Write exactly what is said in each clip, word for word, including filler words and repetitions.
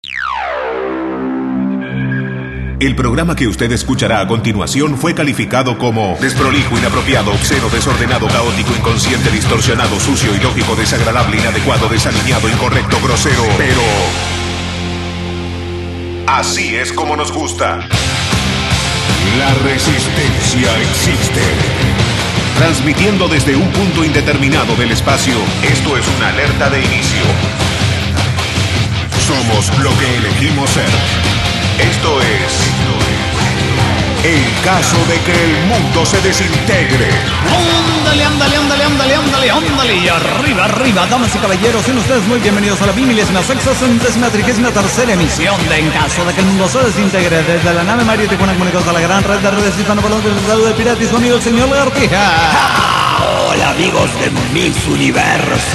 El programa que usted escuchará a continuación fue calificado como desprolijo, inapropiado, obsceno, desordenado, caótico, inconsciente, distorsionado, sucio, ilógico, desagradable, inadecuado, desaliñado, incorrecto, grosero, pero... así es como nos gusta. La resistencia existe. Transmitiendo desde un punto indeterminado del espacio, esto es una alerta de inicio. Somos lo que elegimos ser. Esto es el caso de que el mundo se desintegre. Ándale, ándale, ándale, ándale, ándale, ándale. Y arriba, arriba, damas y caballeros, sean ustedes muy bienvenidos a la bimilésima, sexagésima, trigésima tercera emisión de En caso de que el mundo se desintegre. Desde la nave María Tijuana comunicados a la gran red de redes hispanoparlantes del estado de Pirata y su amigo el señor Lagartija. Hola amigos de Miss Universo.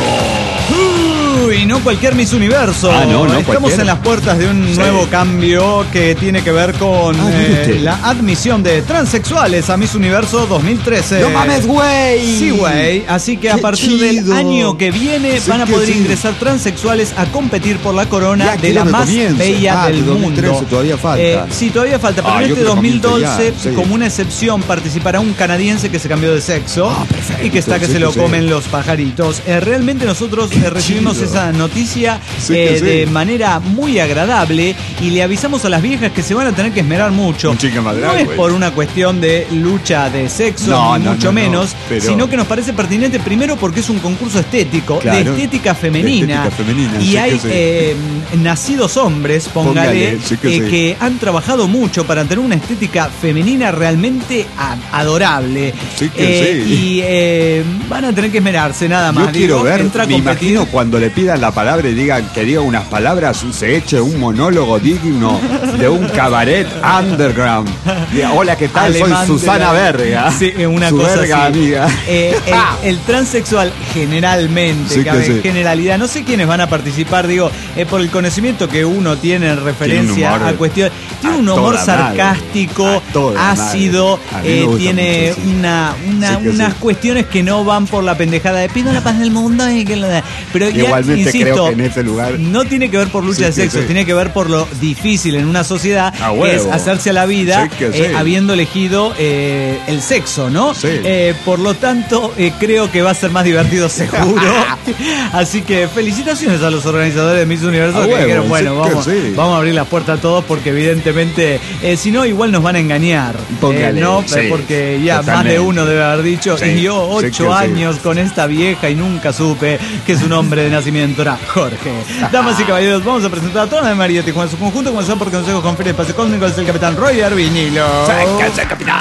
Uy, no cualquier Miss Universo. Ah, no, no Estamos cualquiera. en las puertas de un Sí. nuevo cambio que tiene que ver con Ah, eh, la admisión de transexuales a Miss Universo dos mil trece. ¡No mames, güey! Sí, güey. Así que a ¡Qué partir chido! del año que viene Sí van a que poder sí. ingresar transexuales a competir por la corona Ya de quiero la que más comience. bella Ah, del de dos mil trece mundo. todavía falta. Eh, sí, todavía falta. Pero Ah, en yo este quiero dos mil doce, comience ya, sí. como una excepción, participará un canadiense que se cambió de sexo Ah, perfecto, y que está que sí se que lo sí. comen los pajaritos. Eh, realmente nosotros eh, recibimos chido. esa noticia Sí que eh, sí. de manera muy agradable y le avisamos a las viejas que se van a tener que esmerar mucho. Un chica madre, no es güey. por una cuestión de lucha de sexo, No, ni no, mucho no, no, menos, pero- sino que nos parece pertinente primero porque es un concurso estético, Claro, de estética femenina. de estética femenina, y sí hay que sí. eh, nacidos hombres, póngale, Póngale, sí que eh, sí. que han trabajado mucho para tener una estética femenina realmente a- adorable. Sí que Eh, sí. Y eh, van a tener que esmerarse nada más. Yo quiero Digo, ver, entra a me competir. imagino cuando le pidan la palabra y digan que diga unas palabras, se eche un monólogo digno de un cabaret underground. Diga, hola, ¿qué tal? Alemán Soy de Susana la- Verga. Sí, una Su cosa verga así. amiga. Eh, el, el transexual generalmente, Sí que cabe sí. generalidad, no sé quiénes van a participar, digo, eh, por el conocimiento que uno tiene en referencia humor a cuestión, tiene a un humor toda madre. sarcástico, A toda ácido, madre. A mí me eh, gusta tiene mucho, sí. una, una- Sí que unas sí. cuestiones que no van por la pendejada de pido la paz del mundo y que la- pero ya, Igualmente insisto, creo que en ese lugar- no tiene que ver por lucha Sí de que sexo, sí. tiene que ver por lo difícil en una sociedad, A que huevo. es hacerse a la vida Sí que eh, sí. habiendo elegido eh, el sexo, ¿no? Sí. Eh, por lo tanto, eh, creo que va a ser más divertido seguro. Así que felicitaciones a los organizadores de Miss Universo A que huevo, dijeron, bueno, sí que vamos, sí. vamos a abrir las puertas a todos porque evidentemente, eh, si no, igual nos van a engañar. Póngale, Eh, no, sí, porque ya más totalmente. de uno debe haber dicho, Sí, y yo sí ocho que sí. años con esta vieja y nunca supe que su nombre de nacimiento era Jorge. Damas y caballeros, vamos a presentar a toda la María Tijuana en su conjunto, comenzando por consejos con Feria Espacio Cósmico, es el capitán Roger Vinilo. ¡Sáquense, capitán!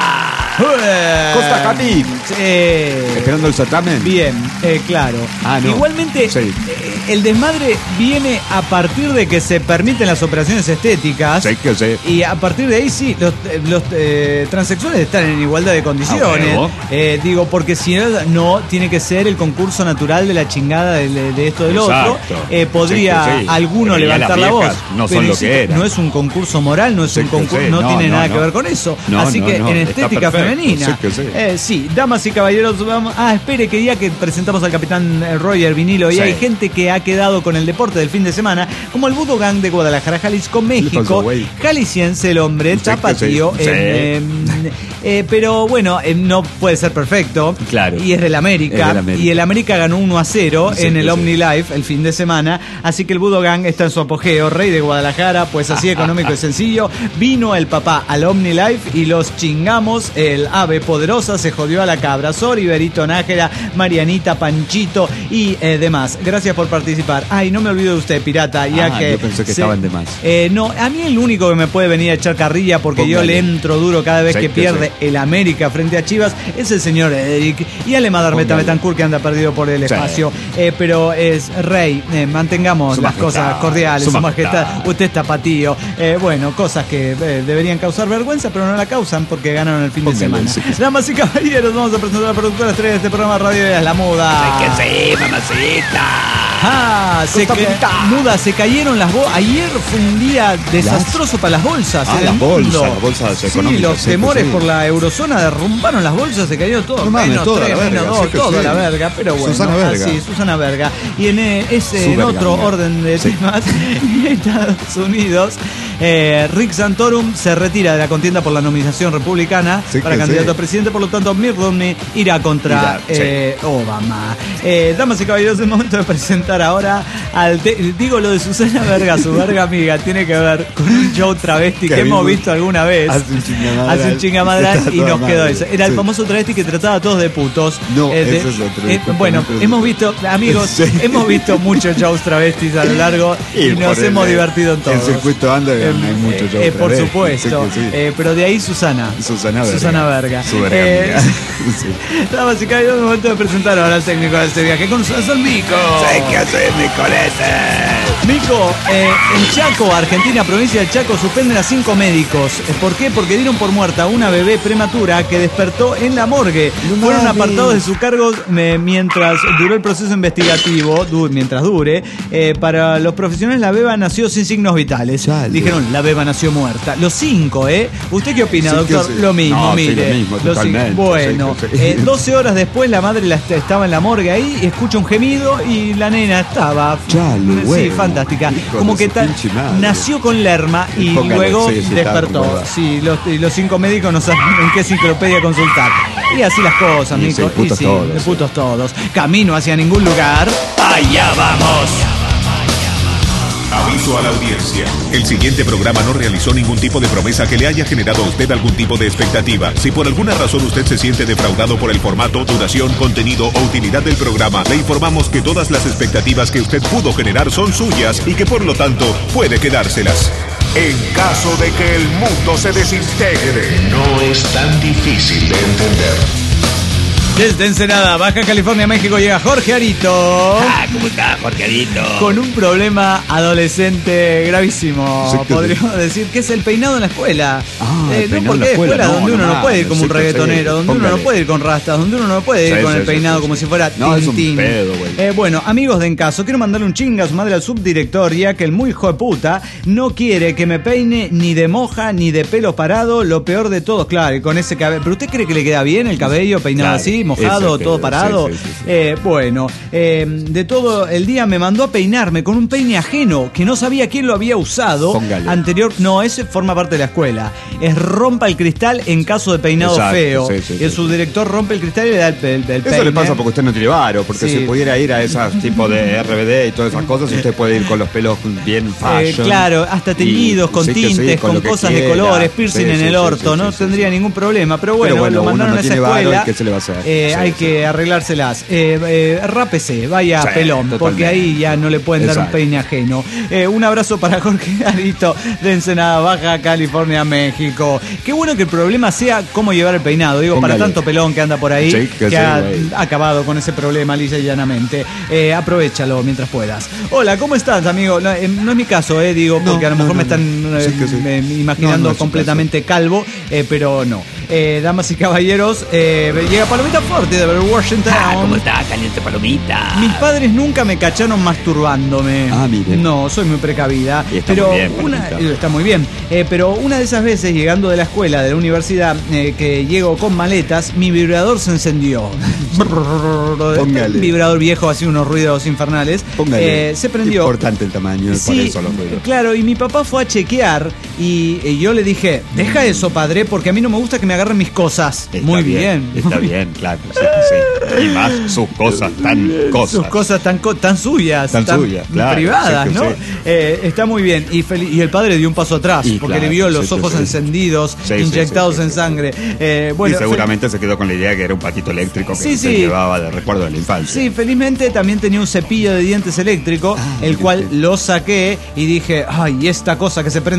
Costa Capi. Eh, ¿Esperando el certamen? Bien, eh, claro. Ah, no. Igualmente, Sí. eh, el desmadre viene a partir de que se permiten las operaciones estéticas. Sí que sí. Y a partir de ahí sí, los, eh, los eh, transexuales están en igualdad de A condiciones. huevo. Eh, digo, porque si no, no tiene que ser el concurso natural de la chingada de, de- de esto del Exacto. otro. Eh, podría Sí que sí. alguno Pero ya levantar las la voz. viejas no son Pero lo insisto, que eran. no es un concurso moral, no es Sí un que concurso, sí. no, No, tiene no, nada no. que ver con eso. No, Así no, que no. en Está estética perfecto. femenina. Sí que sí. Eh, sí, damas y caballeros, vamos. Ah, espere que día que presentamos al capitán eh, Roger Vinilo y Sí. hay gente que ha quedado con el deporte del fin de semana, como el Budo Gang de Guadalajara, Jalisco, pasó, México. güey? Jalisciense el hombre, Sí que tapatío. sí. Sí. eh, eh, eh, pero bueno, eh, no puede ser perfecto. Claro. Y es del América. Es del América. Y el América ganó uno a cero Sí en que el sí. OmniLife el fin de semana. Así que el Budo Gang está en su apogeo. Rey de Guadalajara, pues así económico y sencillo. Vino el papá al OmniLife y los chingamos. El ave poderosa se jodió a la cabra. Sori, Berito Nájera, Marianita, Panchito y eh, demás. Gracias por participar. Ay, no me olvido de usted, pirata. Ya Ah, que yo pensé que se- estaban de más. Eh, no, a mí el único que me puede venir a echar carrilla porque yo Póngale. le entro duro cada vez Sí que que pierde sí. el América frente a Chivas es el señor Eric y Alemán Darmeta Póngale. Betancourt que anda perdido por el Sí. espacio. Eh, pero es Rey, eh, mantengamos Su las majestad, cosas cordiales, su su majestad. majestad. Usted está patío. Eh, bueno, cosas que eh, deberían causar vergüenza, pero no la causan porque ganaron el fin Póngale, de semana. sí que sí. Damas y caballeros, vamos a presentar a la productora estrella de este programa Radio de La Muda. ¡Sí que sí, mamacita! Ah, se ca- muda, se cayeron las bolsas. Ayer fue un día desastroso para las bolsas. Ah, en las el bolsas, mundo. las bolsas Sí, económicas, los sí, temores sí. por la eurozona derrumbaron las bolsas, se cayó todo. No mames, menos toda tres, la verga, menos dos, sí que toda sí. la verga. Pero bueno, Susana Verga. así, Susana Verga. Y en, eh, ese, Su en verga, otro mira. orden de Sí. temas, en Estados Unidos, eh, Rick Santorum se retira de la contienda por la nominación republicana Sí para que candidato sí. a presidente. Por lo tanto, Mitt Romney irá contra Irá, sí. eh, Obama. Eh, damas y caballeros, es momento de presentar ahora al... te- digo lo de Susana Verga, su verga amiga, tiene que ver con un show travesti que, Que hemos vimos visto alguna vez. hace un chingamadral. Hace un chingamadral Está y toda nos madre. quedó eso. Era el Sí. famoso travesti que trataba a todos de putos. No, Eh, de- ese es otro, eh, disculpa, bueno, no, pero- hemos visto, amigos, Sí. hemos visto muchos shows travestis a lo largo y, por nos el- hemos divertido en todos. En circuito underground Eh, hay muchos eh, shows eh, Por travestis, supuesto. sí que sí. Eh, pero de ahí Susana. Susana Verga. Susana Verga. Su verga Eh, amiga. Sí. Damas y caballeros, es momento de presentar ahora al técnico de este viaje con nosotros, el Mico. ¿Qué haces, mi colete? Mico, eh, en Chaco, Argentina, provincia del Chaco, suspenden a cinco médicos. Eh, ¿Por qué? Porque dieron por muerta a una bebé prematura que despertó en la morgue. No Fueron mames. apartados de sus cargos eh, mientras duró el proceso investigativo, du- mientras dure. Eh, para los profesionales, la beba nació sin signos vitales. Chale. Dijeron, la beba nació muerta. Los cinco, ¿eh? ¿Usted qué opina, Sí, doctor? que sí. Lo mismo, No, sí, mire. lo mismo, Los totalmente. cinco. Bueno, Sí, que sí. eh, doce horas después la madre la est- estaba en la morgue ahí y escucha un gemido y la nena estaba... Chale, sí, bueno. fantástica. Hijo Como de que su tal, pinche madre. nació con lerma y Póngale, luego sí, sí, despertó. está, verdad. Sí, los, y los cinco médicos no saben en qué enciclopedia consultar. Y así las cosas, Y Mico. sí, putos y sí, todos, de sí. putos todos. Camino hacia ningún lugar. ¡Allá vamos! Aviso a la audiencia. El siguiente programa no realizó ningún tipo de promesa que le haya generado a usted algún tipo de expectativa. Si por alguna razón usted se siente defraudado por el formato, duración, contenido o utilidad del programa, le informamos que todas las expectativas que usted pudo generar son suyas y que por lo tanto puede quedárselas. En caso de que el mundo se desintegre, no es tan difícil de entender. Desde Ensenada, Baja California, México, llega Jorge Arito. Ah, ¿cómo está, Jorgeadito? Con un problema adolescente gravísimo, Sí, que podríamos decir, que es el peinado en la escuela. Ah, el Eh, no, peinado en porque la hay escuela, escuelas no, donde no uno no mames, puede ir como un sí, que sí, reggaetonero, donde uno póngale. no puede ir con rastas, donde uno no puede ir Sí, con sí, el sí, peinado sí, como sí. si fuera No, es un Tintín. pedo, güey. Eh, bueno, amigos de Encaso, quiero mandarle un chinga a su madre al subdirector, ya que el muy hijo de puta no quiere que me peine ni de moja ni de pelo parado, lo peor de todo, claro, y con ese cabello. ¿Pero usted cree que le queda bien el cabello peinado Claro, así, mojado, ese todo pedo, parado? sí, sí, sí, sí. Eh, bueno, eh, de todo el día me mandó a peinarme con un peine ajeno que no sabía quién lo había usado. Póngale. Anterior, no, ese forma parte de la escuela. Es rompa el cristal en caso de peinado Exacto, feo. sí, sí, y el sí. subdirector rompe el cristal y le da el, el, el Eso peine. le pasa porque usted no tiene varo, porque Sí. si pudiera ir a esos tipos de R B D y todas esas cosas, usted puede ir con los pelos bien Eh, fashion. claro, hasta teñidos, Y- con sí que sí, tintes, con, lo que cosas de quiera. colores, piercing Sí, en sí, el sí, orto, sí, no sí, tendría sí. ningún problema. Pero bueno, Pero bueno, lo uno mandaron no a esa tiene varo, escuela. ¿y qué se le va a hacer? Eh, Sí, hay sí. que arreglárselas. Eh, eh, rápese, vaya Sí, pelón, porque totalmente. ahí ya no le pueden dar un Exacto. peine ajeno. Eh, un abrazo para Jorge Arito de Ensenada, Baja California, México. Qué bueno que el problema sea cómo llevar el peinado. Digo, para Póngale. tanto pelón que anda por ahí, Sí, que que sí, ha güey. acabado con ese problema lisa y llanamente. Eh, aprovechalo mientras puedas. Hola, ¿cómo estás, amigo? No, eh, no es mi caso, eh, digo, No, porque a lo no, mejor no, me están no. eh, Sí que sí. eh, imaginando No, no es su completamente calvo, eh, pero no. Eh, damas y caballeros, eh, llega Palomita Forti de Washington. Ah, ¿cómo está, caliente palomita? Mis padres nunca me cacharon masturbándome. Ah, mire. No, soy muy precavida. Y está pero muy bien, una, Palomita. eh, está muy bien. Eh, pero una de esas veces, llegando de la escuela, de la universidad, eh, que llego con maletas, mi vibrador se encendió. Póngale. Un vibrador viejo, así unos ruidos infernales. Póngale. Eh, se prendió. Importante el tamaño, por Sí, eso los ruidos. claro, y mi papá fue a chequear y, y yo le dije, deja eso, padre, porque a mí no me gusta que me agarren mis cosas. Está Muy bien. Está bien, claro. Sí, sí. Y más sus cosas tan cosas. Sus cosas tan, co- tan suyas, Tan suyas, claro, privadas, sí que ¿no? sí. Eh, está muy bien. Y, fel- y el padre dio un paso atrás, Y porque claro, le vio sí, los sí, ojos sí. encendidos, Sí, sí, inyectados sí, sí, en sí. sangre. Eh, bueno, y seguramente se quedó con la idea que era un patito eléctrico que Sí, se sí. llevaba de recuerdo de la fel- infancia. Sí, felizmente también tenía un cepillo de dientes eléctrico, Ah, el mire cual usted. lo saqué y dije, ay, esta cosa que se prende sola,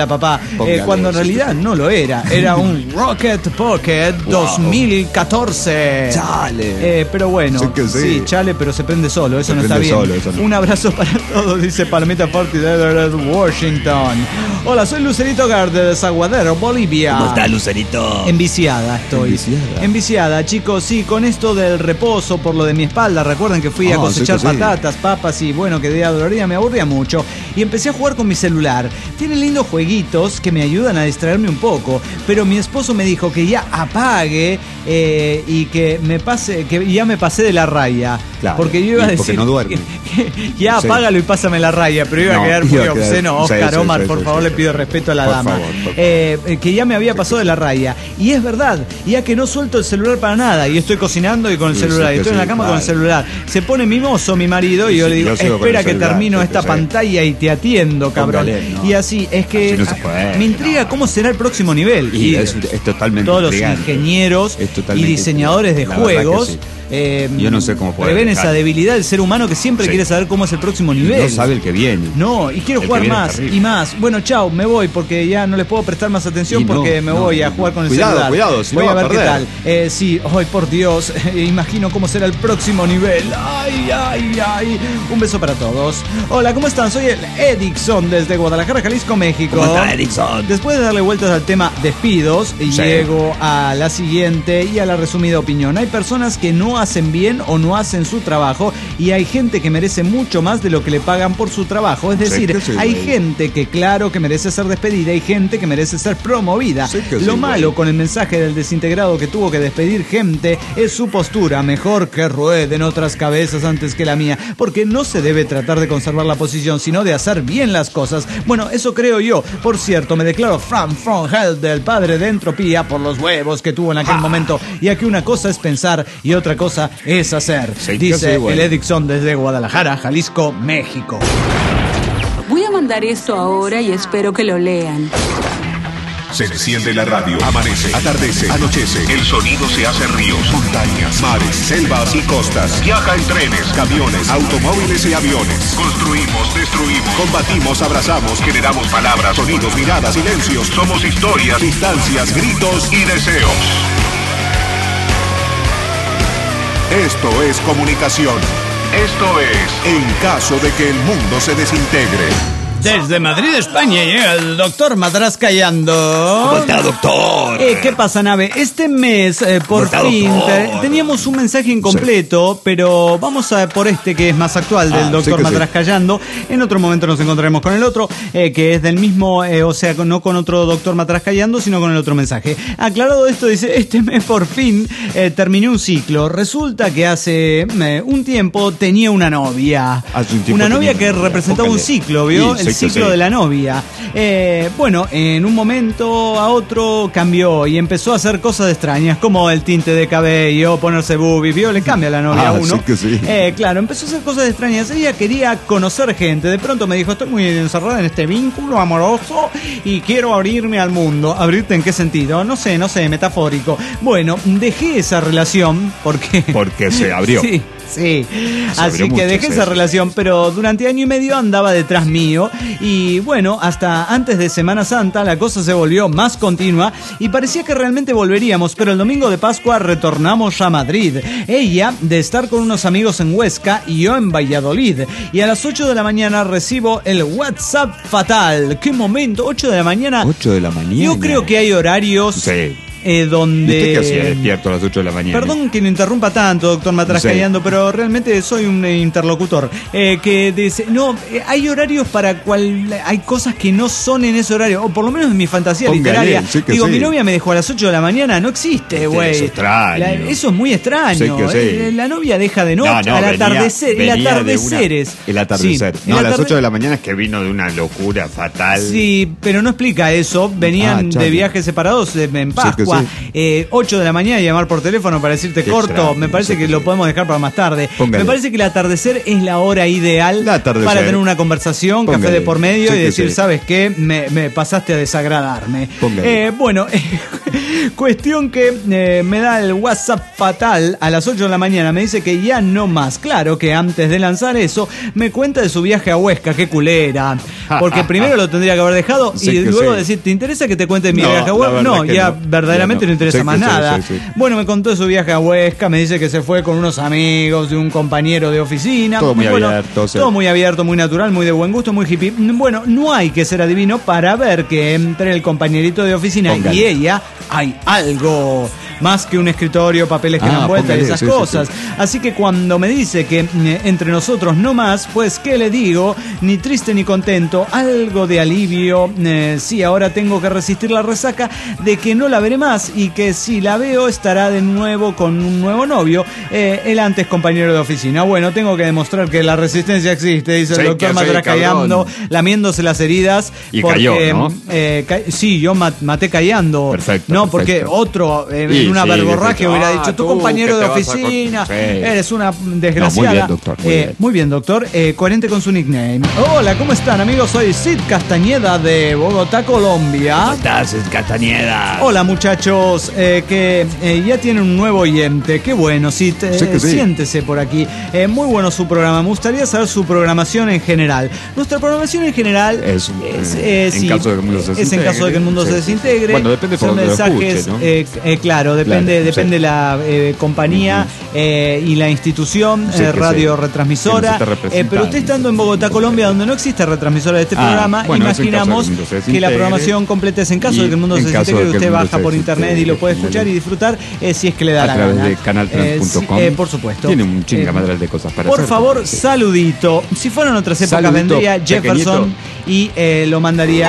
pila, papá. Póngale, Eh, cuando en sí, realidad sí. no lo era. Era un Rocket Pocket dos mil catorce. Chale. Eh, pero bueno, Sí que sí. chale, pero se prende solo. Eso Se no está prende bien. solo, eso no. Un abrazo para todos, dice Palomita Forti de Washington. Hola, soy Lucerito Gard de Desaguadero, Bolivia. ¿Cómo está, Lucerito? Enviciada estoy. Enviciada. Enviciada, chicos, sí, con esto del reposo por lo de mi espalda. Recuerden que fui a Ah, cosechar sí que sí. patatas, papas y bueno, que día dolorida, me aburría mucho. Y empecé a jugar con mi celular. Tiene lindos jueguitos que me ayudan a distraerme un poco. Pero mi esposo me dijo que ya apague eh, y que me pase, que ya me pasé de la raya. Claro, porque yo iba a y porque decir no duerme. que, que ya Sí. apágalo y pásame la raya. Pero iba a No, quedar muy iba a quedar- obsceno. sí, Oscar sí, Omar, sí, por sí, favor, sí, le pido sí. respeto a la Por dama. favor, por favor. Eh, que ya me había pasado de la raya. Y es verdad, ya que no suelto el celular para nada. Y estoy cocinando y con el Sí, celular. sí, y estoy que en la sí, cama con el claro. celular. Se pone mimoso mi marido y Sí, yo sí, le digo, yo sigo con espera el que celular, termino sí, esta sí. pantalla y te atiendo, cabrón. Póngale, no. Y así, es que Así no se puede, me intriga no. cómo será el próximo nivel. Y es, es totalmente todos los intrigante. ingenieros Es y totalmente diseñadores de intrigante. La verdad juegos que sí. eh, Yo no sé cómo puede prevén dejar. esa debilidad del ser humano que siempre Sí. quiere saber cómo es el próximo Y nivel. no sabe el que viene. No, y quiero El que jugar viene es más terrible. y más. Bueno, chao, me voy porque ya no les puedo prestar más atención Y no, porque me no, voy a no, jugar con el cuidado, celular. cuidado, si voy no a va a ver qué perder. tal. Eh, sí, ay, por Dios, imagino cómo será el próximo nivel. Ay, ay, ay. Un beso para todos. Hola, ¿cómo están? Soy el Edixon desde Guadalajara, Jalisco, México. ¿Cómo está, Edixon? Después de darle vueltas al tema despidos, Sí. llego a la siguiente y a la resumida opinión. Hay personas que no hacen bien o no hacen su trabajo y hay gente que merece mucho más de lo que le pagan por su trabajo. Es Sí decir, que sí, hay güey. gente que claro que merece ser despedida y gente que merece ser promovida. Sí que sí, Lo güey. malo con el mensaje del desintegrado que tuvo que despedir gente es su postura. Mejor que rueden otras cabezas antes que la mía, porque no se debe tratar de conservar la posición, sino de hacer bien las cosas. Bueno, eso creo yo. Por cierto, me declaro Fran from Hell del padre de entropía por los huevos que tuvo en aquel momento, ya que una cosa es pensar y otra cosa es hacer. Sí que Dice sí, güey. el Edixon desde Guadalajara, Jalisco, México. Voy a mandar esto ahora y espero que lo lean. Se enciende la radio, amanece, atardece, anochece. El sonido se hace ríos, montañas, mares, selvas y costas. Viaja en trenes, camiones, automóviles y aviones. Construimos, destruimos, combatimos, abrazamos, generamos palabras, sonidos, miradas, silencios. Somos historias, distancias, gritos y deseos. Esto es comunicación. Esto es En caso de que el mundo se desintegre. Desde Madrid, España, llega el doctor Madrás Callando. ¿Cómo está, doctor? Eh, ¿Qué pasa, nave? Este mes, eh, por ¿Cómo está, fin, doctor? te- teníamos un mensaje incompleto, pero vamos a por este que es más actual del Ah, doctor sí que Madrás sí. Callando. En otro momento nos encontraremos con el otro, eh, que es del mismo, eh, o sea, no con otro doctor Madrás Callando, sino con el otro mensaje. Aclarado esto, dice, este mes por fin eh, terminé un ciclo. Resulta que hace eh, un tiempo tenía una novia. Hace un tiempo una novia tenía que una novia, representaba un póngale. ciclo, ¿vio? Sí, el sí que ciclo sí. de la novia. Eh, bueno, en un momento a otro cambió y empezó a hacer cosas extrañas, como el tinte de cabello, ponerse boobies, ¿vio? Le cambia la novia Ah, a uno. sí que sí. Eh, claro, empezó a hacer cosas extrañas. Ella quería conocer gente. De pronto me dijo, estoy muy encerrada en este vínculo amoroso y quiero abrirme al mundo. ¿Abrirte en qué sentido? No sé, no sé, metafórico. Bueno, dejé esa relación porque... Porque se abrió. Sí. Sí, Se así abrió que mucho, dejé sí, esa sí. relación, pero durante año y medio andaba detrás mío y bueno, hasta antes de Semana Santa la cosa se volvió más continua y parecía que realmente volveríamos, pero el domingo de Pascua retornamos a Madrid. Ella de estar con unos amigos en Huesca y yo en Valladolid. Y a las ocho de la mañana recibo el WhatsApp fatal. ¿Qué momento? ocho de la mañana. ocho de la mañana. Yo creo que hay horarios Sí. eh, donde... ¿Viste que hacía despierto a las ocho de la mañana? Perdón que lo interrumpa tanto, doctor Matras Sí. Callando, pero realmente soy un eh, interlocutor. Eh, que dice, no, eh, hay horarios para cual hay cosas que no son en ese horario, o por lo menos en mi fantasía Póngale, literaria. sí que Digo, sí. mi novia me dejó a las ocho de la mañana, no existe, Sí, güey. es extraño. La- eso es muy extraño. Sí que sí. Eh, La novia deja de noche, No, no, al venía- atardecer, el venía de una- atardeceres. El atardecer. Sí, no, el a las atarde- ocho de la mañana es que vino de una locura fatal. Sí, pero no explica eso. Venían Ah, chale. de viajes separados eh, en Pascua. Sí que Ufa, Sí. eh, ocho de la mañana y llamar por teléfono para decirte Qué corto, extraño, me parece sí, que sí. lo podemos dejar para más tarde. Póngale. Me parece que el atardecer es la hora ideal El atardecer. para tener una conversación, café Póngale. de por medio Sí y que decir, sí. ¿sabes qué? Me, me pasaste a desagradarme. Póngale. Eh, bueno, cuestión que eh, me da el WhatsApp fatal a las ocho de la mañana, me dice que ya no más. Claro que antes de lanzar eso, me cuenta de su viaje a Huesca, qué culera. Porque primero lo tendría que haber dejado Sí y que luego sí. decir, ¿te interesa que te cuente mi No, viaje a la Huesca? verdad No, que ya no. verdaderamente Ya no no. interesa Sí más que sí, nada. sí, sí. Bueno, me contó de su viaje a Huesca, me dice que se fue con unos amigos, de un compañero de oficina. Todo muy Bueno, abierto, sí. todo muy abierto, muy natural, muy de buen gusto, muy hippie. Bueno, no hay que ser adivino para ver que entre el compañerito de oficina Póngale. y ella hay algo. Más que un escritorio, papeles que Ah, dan vuelta y póngale, esas sí, sí, cosas. sí. Así que cuando me dice que eh, entre nosotros no más, pues ¿qué le digo? Ni triste ni contento, algo de alivio. Eh, sí, ahora tengo que resistir la resaca de que no la veré más y que si la veo estará de nuevo con un nuevo novio, eh, el antes compañero de oficina. Bueno, tengo que demostrar que la resistencia existe, dice el Sí, doctor que sí, Matracayando, cabrón. lamiéndose las heridas. Y porque, cayó, ¿no? eh, ca- sí, yo mat- maté callando. Perfecto, No, porque perfecto. otro eh, Sí, en una sí, verborragia dice, hubiera ah, dicho, tu tú, compañero que de te vas a oficina, con- Sí. eres una desgraciada. No, muy bien, doctor, muy Eh, bien. muy bien, doctor. Eh, coherente con su nickname. Hola, ¿cómo están, amigos? Soy Sid Castañeda de Bogotá, Colombia. ¿Cómo estás, Castañeda? Hola, muchachos, eh, que eh, ya tienen un nuevo oyente. Qué bueno, Sid. eh, Sí que sí. Siéntese por aquí. Eh, muy bueno su programa. Me gustaría saber su programación en general. Nuestra programación en general Es, eh, en sí, caso de que el mundo se es en desintegre. caso de que el mundo Sí, se sí, sí. desintegre. Bueno, depende por Son dónde lo mensajes, escuche, ¿no? eh, eh, claro, depende, Claro, depende sí. la eh, compañía eh, y la institución, Sí, eh, que radio sí. retransmisora. Que nos esté Eh, representando. pero usted estando en Bogotá, Colombia, donde no existe retransmisora de este Ah, programa, bueno, es en caso de que imaginamos el mundo se que la desintegre. programación completa es en caso Y de que el mundo en se caso desintegre, de que el usted mundo baja se por internet y lo puede escuchar y desintegre. disfrutar eh, si es que le da A la través gana. de canaltrans punto com. Eh, sí, eh, por supuesto. Tiene un chingamadral Eh, de cosas para Por hacer. favor, Sí. saludito. Si fueran otras épocas, Saludito, vendría Jefferson pequeñito. y eh, lo mandaría.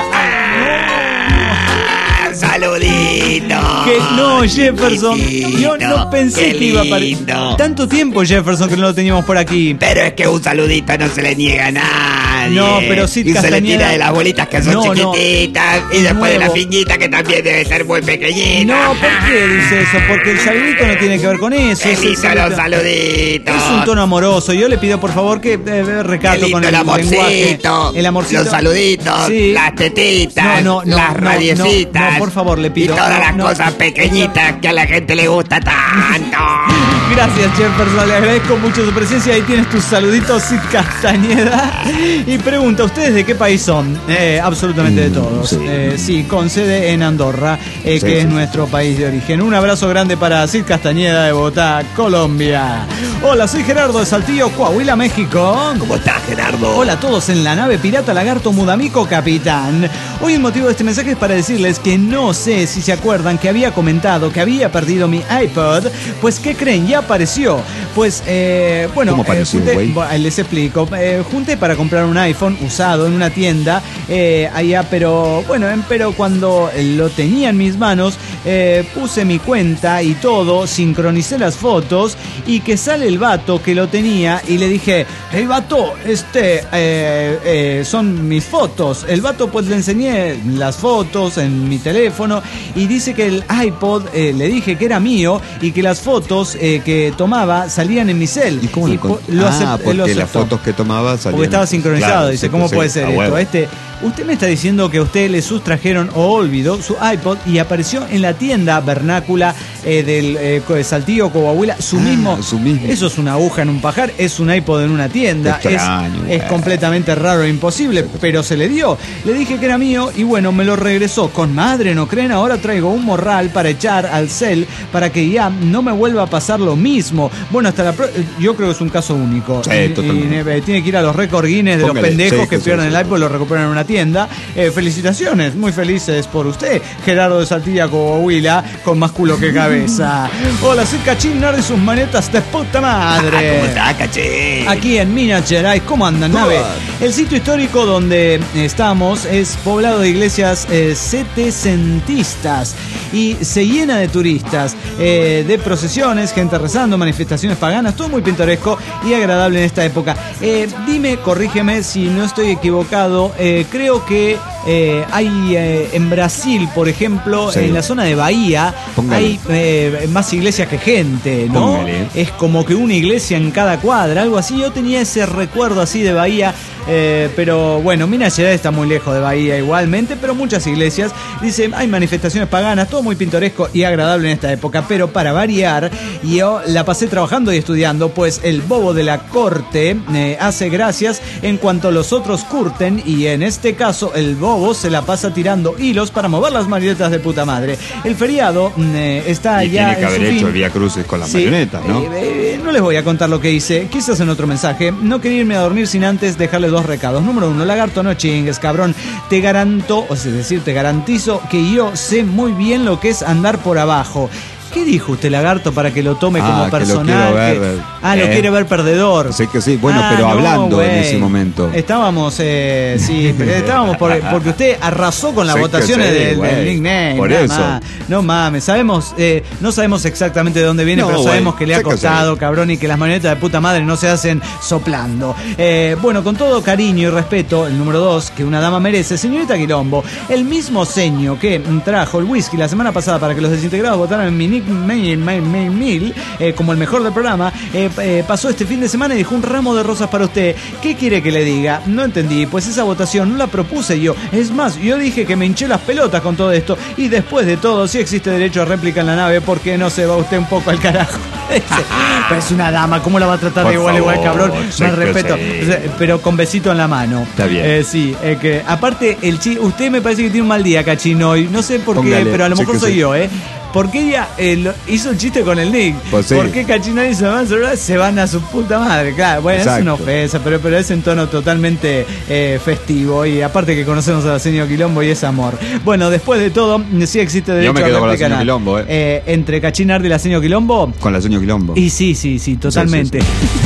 Ah, saludito. Que no, Jefferson. Yo no pensé Qué que iba a lindo. aparecer. Tanto tiempo, Jefferson, que no lo teníamos por aquí. Pero es que un saludito no se le niega a nadie. No, pero sí, Y se le Castañeda- tira de las bolitas que son No, no. chiquititas. Y Es después de la nuevo. piñita que también debe ser muy pequeñita. No, ¿por qué dice eso? Porque el saludito no tiene que ver con eso. Qué es el lindo saludito- los saluditos. Es un tono amoroso. Yo le pido por favor que eh, recato Qué lindo con el, el amorcito, lenguaje. El amorcito. los saluditos, Sí. las tetitas, No, no, no, las no, radiecitas. no, por favor, le pido. Y todas No, las no. cosas pequeñitas que a la gente le gusta tanto. Gracias, Jefferson. Le agradezco mucho su presencia. Ahí tienes tus saluditos, Sid Castañeda. Y pregunta, ¿ustedes de qué país son? Eh, absolutamente de Mm, todos. sí. Eh, sí, con sede en Andorra, eh, Sí, que sí, es sí. nuestro país de origen. Un abrazo grande para Sid Castañeda de Bogotá, Colombia. Hola, soy Gerardo de Saltillo, Coahuila, México. ¿Cómo estás, Gerardo? Hola a todos en la nave Pirata Lagarto Mudamico Capitán. Hoy el motivo de este mensaje es para decirles que no sé si se acuerdan que había comentado que había perdido mi iPod. Pues, ¿qué creen? Ya apareció. Pues, eh, bueno, ¿Cómo apareció, eh, junté- güey? bueno, les explico. Eh, junté para comprar un iPhone usado en una tienda eh, allá, pero bueno, em, pero cuando lo tenía en mis manos, eh, puse mi cuenta y todo, sincronicé las fotos y que sale el vato que lo tenía y le dije, hey vato, este, eh, eh, son mis fotos. El vato pues le enseñé las fotos en mi teléfono y dice que el iPod, eh, le dije que era mío y que las fotos eh, que tomaba salían en mi cel. ¿Y cómo lo po- encont- Ah, acep- porque lo las aceptó. fotos que tomaba salían. Porque estaba sincronizado, Claro, dice, sí, ¿cómo sí, puede ser a esto? huevo. Este, usted me está diciendo que a usted le sustrajeron o olvidó su iPod y apareció en la tienda vernácula eh, del eh, co- de Saltillo, Coahuila, su Ah, mismo. su mismo. Eso es una aguja en un pajar, es un iPod en una tienda. Qué Es, extraño, es güey. completamente raro e imposible, pero se le dio. Le dije que era mío y bueno, me lo regresó. Con madre, ¿no creen? Ahora traigo un morral para echar al cel para que ya no me vuelva a pasar lo mismo. Bueno, hasta la pro- yo creo que es un caso único. Sí, Y- y, totalmente. eh, tiene que ir a los récord Guinness de Póngale, los pendejos sí, que sí, pierden sí, el sí. iPod y lo recuperan en una tienda. Eh, felicitaciones, muy felices por usted, Gerardo de Saltilla, Coahuila, con más culo que cabeza. Hola, soy Cachín Nerd y sus manetas de puta madre. ¿Cómo estás, caché? Aquí en Minas Gerais, ¿cómo andan, nave? El sitio histórico donde estamos es poblado de iglesias eh, setecentistas y se llena de turistas, eh, de procesiones, gente rezando, manifestaciones paganas, todo muy pintoresco y agradable en esta época. Eh, dime, corrígeme si no estoy equivocado, eh, creo que Eh, hay eh, en Brasil, por ejemplo, Sí. en la zona de Bahía, Póngale. hay eh, más iglesias que gente, ¿no? Póngale. Es como que una iglesia en cada cuadra, algo así. Yo tenía ese recuerdo así de Bahía, eh, pero bueno, Minas Gerais está muy lejos de Bahía igualmente, pero muchas iglesias. Dice, hay manifestaciones paganas, todo muy pintoresco y agradable en esta época, pero para variar, yo la pasé trabajando y estudiando, pues el bobo de la corte eh, hace gracias en cuanto los otros curten, y en este caso el bobo se la pasa tirando hilos para mover las marionetas de puta madre. El feriado eh, está Y ya tiene que en haber su hecho fin. el Vía Crucis con las Sí, marionetas, ¿no? eh, eh, no les voy a contar lo que hice, quizás en otro mensaje. No quería irme a dormir sin antes dejarle dos recados. Número uno, lagarto, no chingues, cabrón. Te garanto, o sea, es decir, te garantizo que yo sé muy bien lo que es andar por abajo. ¿Qué dijo usted, lagarto, para que lo tome Ah, como que lo personal? quiero ver, Que- ah, lo eh. quiere ver perdedor. Sé que sí, bueno, Ah, pero no, hablando en güey. ese momento. Estábamos, eh, sí, pero estábamos por- porque usted arrasó con las Sé que votaciones sí, del, güey. del nickname. Por nada eso. más. No mames, sabemos, eh, no sabemos exactamente de dónde viene, No, pero güey, sabemos que le ha sé que costado, sí. cabrón, y que las marionetas de puta madre no se hacen soplando. Eh, bueno, con todo cariño y respeto, el número dos, que una dama merece, señorita Quilombo, el mismo seño que mm, trajo el whisky la semana pasada para que los desintegrados votaran en mi nickname Mil, eh, como el mejor del programa, eh, eh, pasó este fin de semana y dejó un ramo de rosas para usted. ¿Qué quiere que le diga? No entendí, pues esa votación no la propuse yo. Es más, yo dije que me hinché las pelotas con todo esto, y después de todo, si existe derecho a réplica en la nave, ¿por qué no se va usted un poco al carajo? Pero es una dama, ¿cómo la va a tratar Por de igual a igual, favor, cabrón? sé Más que respeto, sí. O sea, pero con besito en la mano. Está bien. Eh, sí, eh, que aparte, el chi usted me parece que tiene un mal día, Cachino, y no sé por qué, Póngale, pero a lo sé mejor que soy sí. yo, ¿eh? ¿Por qué ella eh, lo- hizo el chiste con el Nick? Pues sí. ¿Por qué Cachino hizo más? Se van a su puta madre, claro. Bueno, Exacto. es una ofensa, pero, pero es en tono totalmente eh, festivo, y aparte que conocemos a la señora Quilombo y es amor. Bueno, después de todo, sí existe derecho Yo me quedo a con la réplica señora en Quilombo, eh. Eh, entre Cachinardi y la señora Quilombo. Con la señora Quilombo. Y sí, sí, sí, totalmente. Sí,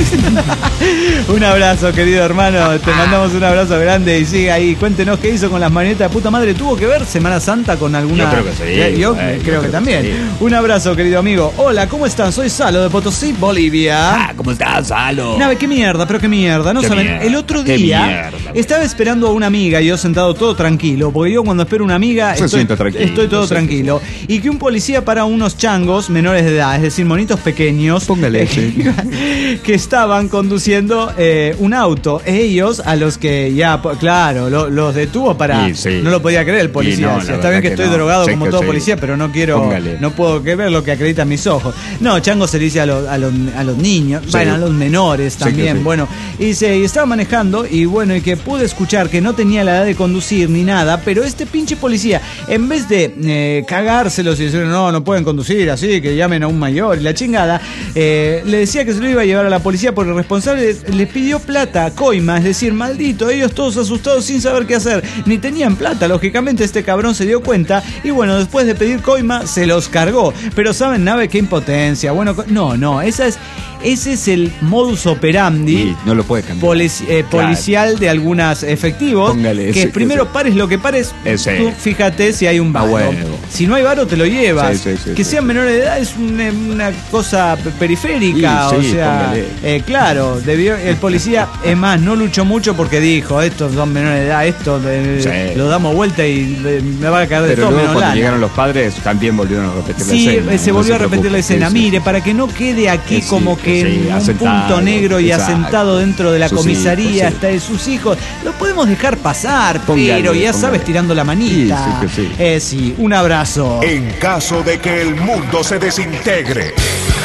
Un abrazo, querido hermano. Te mandamos un abrazo grande y sigue ahí. Cuéntenos qué hizo con las marionetas de puta madre. ¿Tuvo que ver Semana Santa con alguna? Yo creo que sí, Yo güey, yo creo que creo también. que sí. Un abrazo, querido amigo. Hola, ¿cómo están? Soy Salo de Potosí, Bolivia. Ah, ¿cómo estás, Salo? Nave, qué mierda, pero qué mierda. No Qué saben, mierda, el otro qué día mierda, güey. estaba esperando a una amiga y yo sentado todo tranquilo, porque yo cuando espero a una amiga Se estoy, siente tranquilo, estoy todo sí, sí, tranquilo. Y que un policía para unos changos menores de edad, es decir, monitos pequeños, Póngale, sí. que estaban conduciendo eh, un auto. Ellos, a los que ya, po- claro, lo- los detuvo para... Y sí. No lo podía creer el policía. Y no, la Decía, está verdad bien que, que estoy no. drogado Sé como que todo sí. policía, pero no quiero... Póngale. No puedo que ver lo que acreditan mis ojos. No, chango se le dice a los, a los, a los niños, Sí. bueno, a los menores Sí que también. sí. Bueno, y dice, y estaba manejando, y bueno, y que pude escuchar que no tenía la edad de conducir ni nada, pero este pinche policía, en vez de eh, cagárselos y decir, no, no pueden conducir así, que llamen a un mayor y la chingada, eh, le decía que se lo iba a llevar a la policía porque el responsable les, les pidió plata, coima, es decir, maldito, ellos todos asustados sin saber qué hacer, ni tenían plata, lógicamente este cabrón se dio cuenta, y bueno, después de pedir coima, se los cargó. Pero saben, nave, qué impotencia. Bueno, co- no, no, esa es, ese es el modus operandi. Y no lo puede cambiar. Polici- eh, Claro. policial de algunos efectivos. Póngale que ese, primero ese. pares lo que pares, Ese. tú fíjate si hay un A varo. huevo. Si no hay varo, te lo llevas. Sí, sí, sí, que sí, sean sí. menores de edad es una, una cosa pe- periférica. Sí, sí, o sea, póngale. eh, claro, debió, el policía, es más, no luchó mucho porque dijo, estos son menores de edad, esto eh, Sí. lo damos vuelta y eh, me va a caer de Pero todo luego menos cuando lana. llegaron los padres también volvieron a repetir Sí, la escena. se no volvió a repetir preocupe. la escena. Sí, sí. Mire, para que no quede aquí Sí, como sí, que sí, en un asentado, punto negro y exacto. asentado dentro de la Sus comisaría hijos, sí. hasta de sus hijos, lo podemos dejar pasar, Póngale, pero ya póngale. sabes, tirando la manita. Sí, sí, que sí. Eh, sí, un abrazo. En caso de que el mundo se desintegre.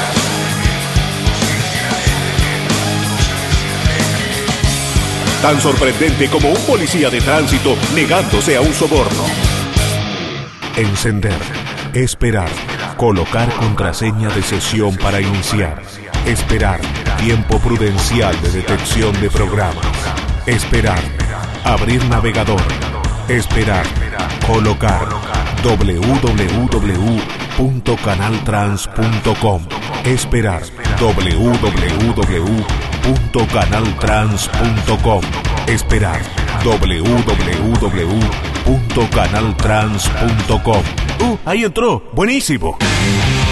Tan sorprendente como un policía de tránsito negándose a un soborno. Encender, esperar, colocar contraseña de sesión para iniciar, esperar, tiempo prudencial de detección de programas, esperar, abrir navegador, esperar, colocar, w w w punto canaltrans punto com, esperar, w w w punto canaltrans punto com, esperar, w w w punto canaltrans punto com. Uh, ahí entró, buenísimo.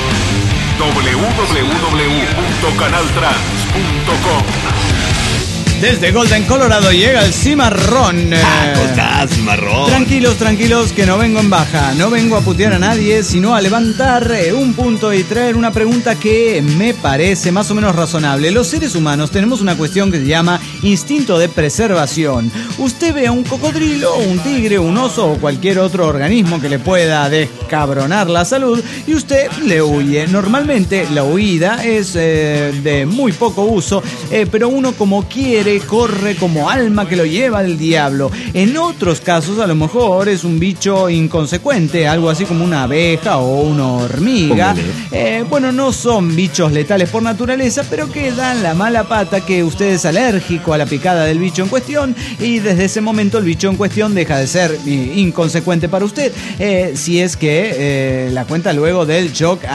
w w w punto canaltrans punto com. Desde Golden, Colorado, llega el cimarrón. Ah, ¿cómo estás, cimarrón? Tranquilos, tranquilos, que no vengo en baja. No vengo a putear a nadie, sino a levantar eh, un punto y traer una pregunta que me parece más o menos razonable. Los seres humanos tenemos una cuestión que se llama instinto de preservación. Usted ve a un cocodrilo, un tigre, un oso o cualquier otro organismo que le pueda descabronar la salud y usted le huye. Normalmente la huida es eh, de muy poco uso, eh, pero uno como quiere corre como alma que lo lleva el diablo. En otros casos a lo mejor es un bicho inconsecuente, algo así como una abeja o una hormiga. Eh, bueno, no son bichos letales por naturaleza, pero que dan la mala pata que usted es alérgico a la picada del bicho en cuestión y desde ese momento el bicho en cuestión deja de ser eh, inconsecuente para usted, eh, si es que eh, la cuenta luego del shock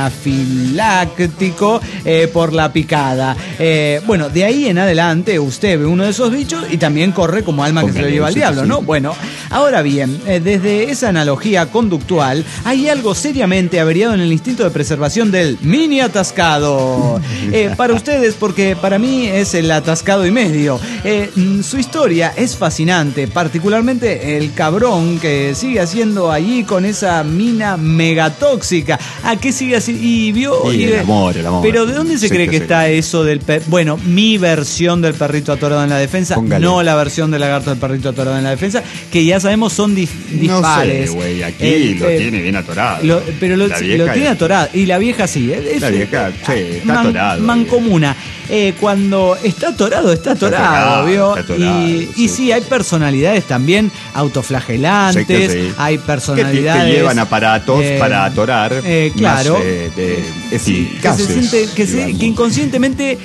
anafiláctico eh, por la picada. Eh, bueno, de ahí en adelante usted ve uno de esos bichos y también corre como alma que se lo lleva al diablo, ¿no? Bueno, ahora bien, eh, desde esa analogía conductual hay algo seriamente averiado en el instinto de preservación del mini atascado. Eh, para ustedes, porque para mí es el atascado y medio. Eh, su historia es fascinante, particularmente el cabrón que sigue haciendo allí con esa mina megatóxica. ¿A qué sigue así? Y vio. Sí, y, el amor, el amor. Pero ¿de dónde se Sí, cree que que sí. está eso del per... Bueno, mi versión del perrito atorado en la defensa, Póngale. no la versión del lagarto del perrito atorado en la defensa, que ya sabemos son dis- dispares. No sé, güey, aquí Eh, lo eh, tiene bien atorado. lo- pero lo, La sí, vieja lo tiene es- atorado. Y la vieja sí. Es, La vieja, sí, está man- atorado. Mancomuna. Eh, cuando está atorado, está atorado, atorado, ¿vio? está atorado, y, sí. y sí, hay personalidades también autoflagelantes, Sé que sí. hay Que te- personalidades... que llevan aparatos eh, para atorar. eh, claro. Más, eh, de que se, eficaces, siente, que, se- digamos. que inconscientemente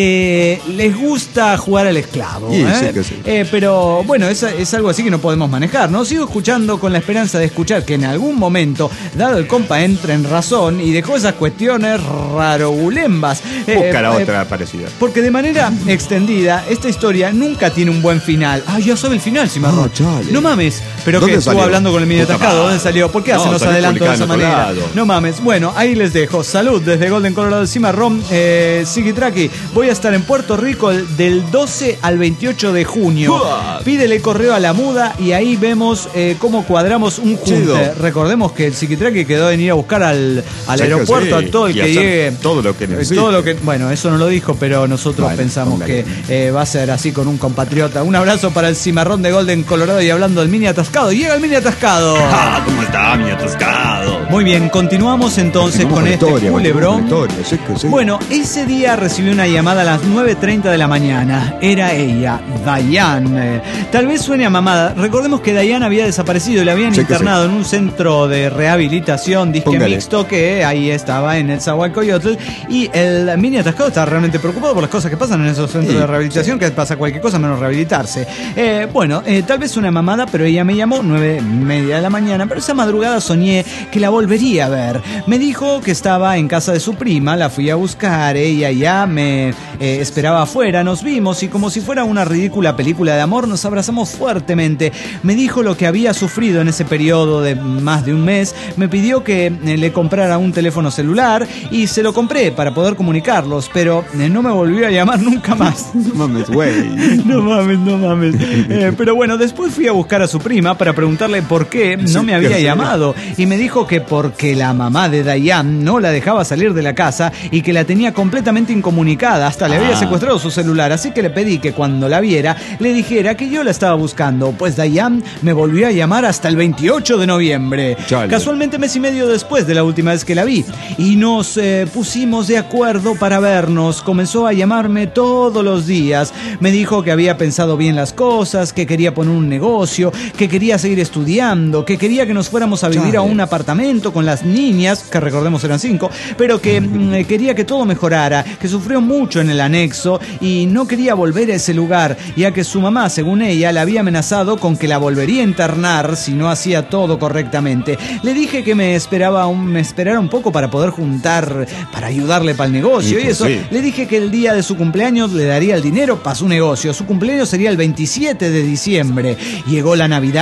eh, les gusta jugar al esclavo. Sí, ¿eh? sí que sí. Eh, pero bueno, es, es algo así que no podemos manejar, ¿no? Sigo escuchando con la esperanza de escuchar que en algún momento, dado el compa, entre en razón y dejó esas cuestiones rarogulembas. Eh, Buscará eh, otra parecida. porque de manera extendida, esta historia nunca tiene un buen final. Ah, ya sabe el final, Cimarrón. Ah, chale. No mames. Pero ¿Dónde que estuvo salió? hablando con el medio Puta atascado. madre. ¿Dónde salió? ¿Por qué No, hacen los salió adelantos de esa publicado en manera? otro lado. No mames. Bueno, ahí les dejo. Salud desde Golden, Colorado, el Cimarrón. Eh, Siki Traki. Voy a estar en Puerto Rico el- del doce al veintiocho de junio. Uah. Pídele correo a la muda y ahí vemos eh, cómo cuadramos un junte. Chido. Recordemos que el Siki Traki quedó en ir a buscar al, al Sí que aeropuerto sí. a todo el Y que hacer llegue. todo lo que Eh, necesite. Todo lo que, bueno, eso no lo dijo, pero nosotros Bueno, pensamos póngale. que eh, va a ser así con un compatriota. Un abrazo para el Cimarrón de Golden, Colorado, y hablando del mini atascado. Llega el mini atascado. Ah, ¿cómo está mi atascado? Muy bien, continuamos entonces Continuamos con la este historia, culebrón. continuamos con la historia, sí que sí. Bueno, ese día recibí una llamada a las nueve treinta de la mañana. Era ella, Dayan. Tal vez suene a mamada. Recordemos que Dayan había desaparecido y la habían Sí que internado en un centro de rehabilitación, disque Póngale. mixto, que ahí estaba en el Zahualcoyotl. Y el mini atascado estaba realmente preocupado por las cosas que pasan en esos centros Sí, de rehabilitación, que pasa cualquier cosa menos rehabilitarse. Eh, bueno, eh, tal vez una mamada, pero ella me llamó nueve y media de la mañana, pero esa madrugada soñé que la volvería a ver. Me dijo que estaba en casa de su prima, la fui a buscar, ella ya me eh, esperaba afuera, nos vimos y como si fuera una ridícula película de amor nos abrazamos fuertemente. Me dijo lo que había sufrido en ese periodo de más de un mes, me pidió que eh, le comprara un teléfono celular y se lo compré para poder comunicarlos, pero eh, no me volvió a llamar nunca más. No mames, güey. No mames, no mames. Eh, pero bueno, después fui a buscar a su prima para preguntarle por qué no Sí, me había qué feo. llamado. Y me dijo que porque la mamá de Dayan no la dejaba salir de la casa y que la tenía completamente incomunicada. Hasta le había Ah. secuestrado su celular. Así que le pedí que cuando la viera le dijera que yo la estaba buscando. Pues Dayan me volvió a llamar hasta el veintiocho de noviembre. Chale. Casualmente mes y medio después de la última vez que la vi. Y nos eh, pusimos de acuerdo para vernos. Comenzó a llamarme todos los días. Me dijo que había pensado bien las cosas, que quería poner un negocio, que quería seguir estudiando, que quería que nos fuéramos a vivir Chale. a un apartamento con las niñas, que recordemos eran cinco, pero que mm, quería que todo mejorara, que sufrió mucho en el anexo y no quería volver a ese lugar, ya que su mamá, según ella, la había amenazado con que la volvería a internar si no hacía todo correctamente. Le dije que me esperaba un, me esperara un poco para poder juntar, para ayudarle para el negocio Y y pues eso. sí. Le dije que el día de su cumpleaños le daría el dinero para su negocio. Su cumpleaños sería el veintisiete de diciembre. Llegó la Navidad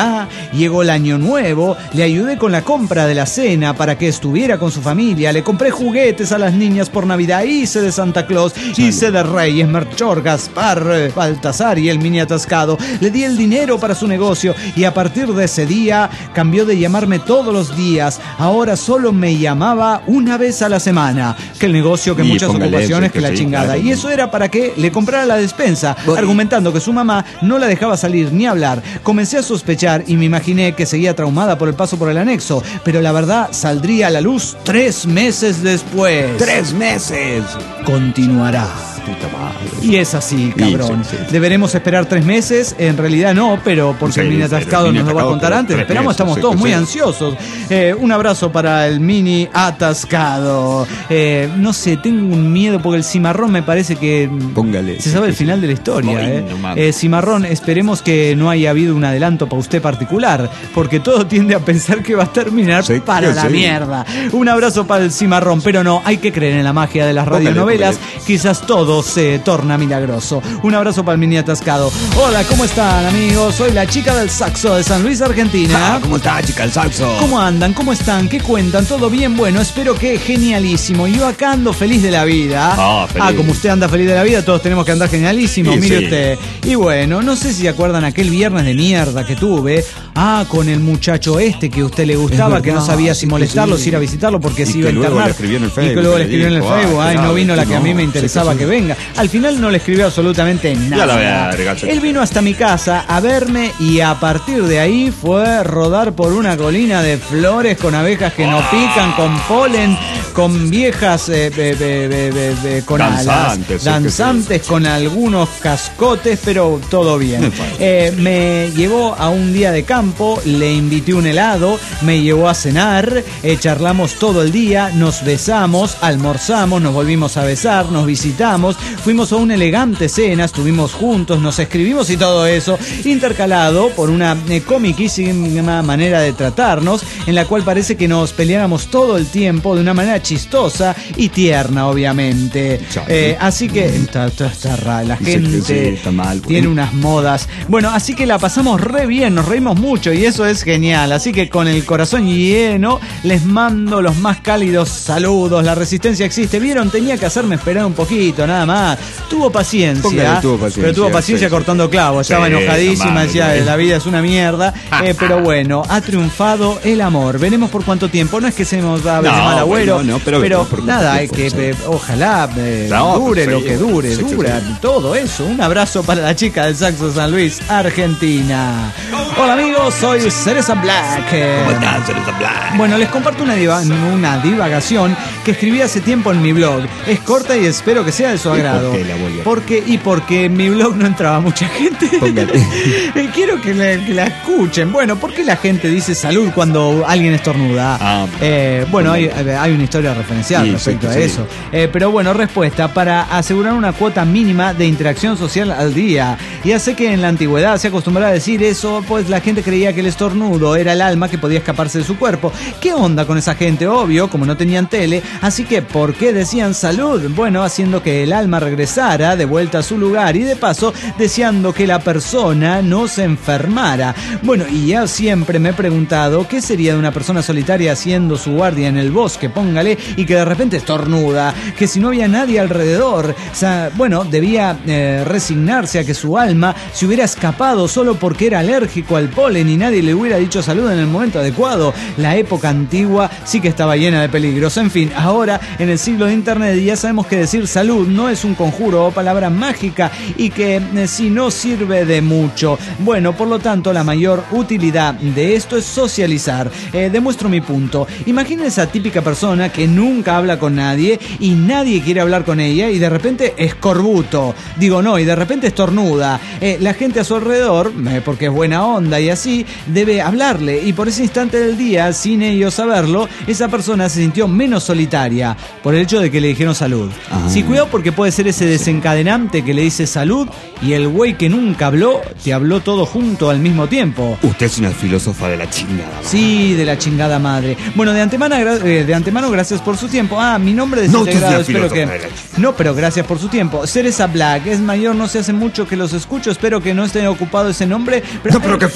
Navidad, llegó el Año Nuevo, le ayudé con la compra de la cena para que estuviera con su familia, le compré juguetes a las niñas por Navidad, hice de Santa Claus, hice de Reyes, Melchor, Gaspar, eh, Baltasar y el mini atascado, le di el dinero para su negocio y a partir de ese día cambió de llamarme todos los días, ahora solo me llamaba una vez a la semana, que el negocio, que Y muchas póngale ocupaciones, eso, que que la sí, chingada, claro. y eso era para que le comprara la despensa, Bueno. argumentando que su mamá no la dejaba salir ni hablar. Comencé a sospechar y me imaginé que seguía traumada por el paso por el anexo, pero la verdad saldría a la luz tres meses después. ¡Tres meses! Continuará. Puta madre. Y es así, cabrón. Sí, sí, sí. Deberemos esperar tres meses. En realidad no, pero porque Sí, el mini pero el atascado mini nos lo va a atascado, contar pero antes. tres Esperamos, meses, estamos sí, todos que muy sí. ansiosos. Eh, un abrazo para el mini atascado. Eh, no sé, tengo un miedo porque el cimarrón me parece que Póngale. se sabe el final de la historia. Ay, eh. no mames. Eh, cimarrón, esperemos que no haya habido un adelanto para usted particular, porque todo tiende a pensar que va a terminar Sí, para sí, la sí. mierda. Un abrazo para el cimarrón, pero no, hay que creer en la magia de las Póngale, radionovelas. póngale. Quizás todo se torna milagroso. Un abrazo para el mini atascado. Hola, ¿cómo están, amigos? Soy la chica del saxo de San Luis, Argentina. Ah, ¿cómo está, chica, el saxo? ¿Cómo andan? ¿Cómo están? ¿Qué cuentan? ¿Todo bien? Bueno, espero que genialísimo. Yo acá ando feliz de la vida. Ah, feliz. como usted anda feliz de la vida, todos tenemos que andar genialísimo. Sí, Mire sí. usted. Y bueno, no sé si se acuerdan aquel viernes de mierda que tuve. Ah, con el muchacho este que a usted le gustaba, Es que no verdad, sabía sí, si que molestarlo, sí. si ir a visitarlo, porque Y se que iba a luego internar. le escribió en el Y que Facebook, luego le le escribió en el dijo, ah, Facebook. Ay, no claro, vino la tú que a mí no, me sí, interesaba sí, sí. que venga. Al final no le escribió absolutamente nada. la verga, che. Él vino hasta mi casa a verme y a partir de ahí fue rodar por una colina de flores con abejas que no pican, con polen, con viejas eh, be- be- be- be- be- con Danzantes, alas, sí, que sí. danzantes, con algunos cascotes, pero todo bien. Me parece. Eh, me llevó a un día de campo, le invité un helado, me llevó a cenar, eh, charlamos todo el día, nos besamos, almorzamos, nos volvimos a besar, nos visitamos, fuimos a una elegante cena, estuvimos juntos, nos escribimos y todo eso, intercalado por una eh, comiquísima manera de tratarnos, en la cual parece que nos peleáramos todo el tiempo de una manera chistosa y tierna, obviamente. Chale. Eh, así que está, está- está rara, la Dice que gente sí, está mal, güey. tiene unas modas. Bueno, así que la pasamos re bien, nos reímos mucho y eso es genial. Así que con el corazón lleno les mando los más cálidos saludos. La resistencia existe. ¿Vieron? Tenía que hacerme esperar un poquito, nada más. Tuvo paciencia. Póngale, tuvo paciencia, Pero tuvo paciencia sí, sí. cortando clavos. Estaba Sí, enojadísima, está mal, decía, güey. la vida es una mierda. Eh, pero bueno, ha triunfado el amor. Veremos por cuánto tiempo. No es que se nos va a ver No, mal agüero, bueno, no, pero veremos por cuánto nada, hay que, tiempo, sí. eh, ojalá eh, No, dure sí, lo que dure, sí, sí, dura sí. todo eso. Un abrazo para la chica del saxo San Luis, Argentina. Hola amigos, soy Cereza Black. ¿Cómo estás, Cereza Black? Bueno, les comparto una, diva- una divagación que escribí hace tiempo en mi blog. Es corta y espero que sea de su ¿Y por agrado. qué la volvió? Porque, y porque en mi blog no entraba mucha gente. Póngale. Eh, Quiero que la, que la escuchen. Bueno, ¿por qué la gente dice salud cuando alguien estornuda? Ah, Eh, bueno, hay, hay una historia referencial Sí, respecto sí, a sí. eso. Eh, pero bueno, respuesta: para asegurar una cuota mínima de interacción social al día. Ya sé que en la antigüedad se acostumbraba a decir eso, pues la gente creía que el estornudo era el alma que podía escaparse de su cuerpo. ¿Qué onda con esa gente? Obvio, como no tenían tele. Así que, ¿por qué decían salud? Bueno, haciendo que el alma regresara de vuelta a su lugar y de paso deseando que la persona no se enfermara. Bueno, y ya siempre me he preguntado qué sería de una persona solitaria haciendo su guardia en el bosque, póngale, y que de repente estornuda, que si no había nadie alrededor, o sea, bueno, debía eh, resignarse a que su alma se hubiera escapado solo porque era alérgico al polen y nadie le hubiera dicho salud en el momento adecuado. La época antigua sí que estaba llena de peligros. En fin, ahora en el siglo de internet ya sabemos que decir salud no es un conjuro o palabra mágica y que eh, si no sirve de mucho. Bueno, por lo tanto, la mayor utilidad de esto es socializar. Eh, demuestro mi punto. Imaginen esa típica persona que nunca habla con nadie y nadie quiere hablar con ella y de repente escorbuto. Digo, no, y de repente estornuda. Eh, la gente a su alrededor, eh, porque es buena onda y así, debe hablarle. Y por ese instante del día, sin ellos saberlo, esa persona se sintió menos solitaria por el hecho de que le dijeron salud. Ah. Sí, cuidado porque puede ser ese desencadenante que le dice salud y el güey que nunca habló, te habló todo junto al mismo tiempo. Usted es una filósofa de la chingada. Sí, de la chingada madre. Bueno, de antemano, gra- eh, de antemano gracias por su tiempo. Ah, mi nombre No, desintegrado, usted es una espero que... filósofa de la chingada. No, pero gracias por su tiempo. Cereza Black, es mayor, no se hace mucho que los escucho, espero que no esté ocupado ese nombre. No, pero qué filó.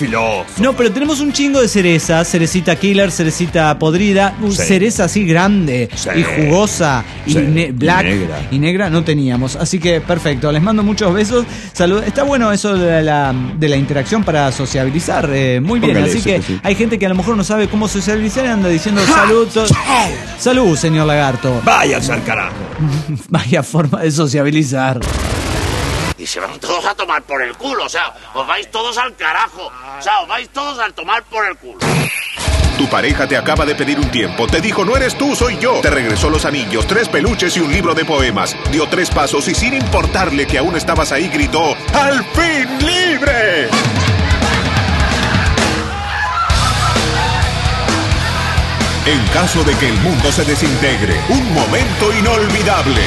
No, pero tenemos un chingo de cereza, cerecita killer, cerecita podrida, un Sí. cereza así grande Sí. y jugosa y Sí. ne- black Y negra. y negra no teníamos. Así que perfecto, les mando muchos besos. Salud. Está bueno eso de la, de la interacción para sociabilizar, eh, muy bien. Póngale, Así sí que que sí. hay gente que a lo mejor no sabe cómo socializar y anda diciendo salud. to- Salud, señor lagarto. Váyase al carajo. Vaya forma de sociabilizar. Y se van todos a tomar por el culo, o sea, os vais todos al carajo. O sea, os vais todos a tomar por el culo. Tu pareja te acaba de pedir un tiempo, te dijo no eres tú, soy yo. Te regresó los anillos, tres peluches y un libro de poemas. Dio tres pasos y sin importarle que aún estabas ahí gritó ¡al fin libre! En caso de que el mundo se desintegre, un momento inolvidable.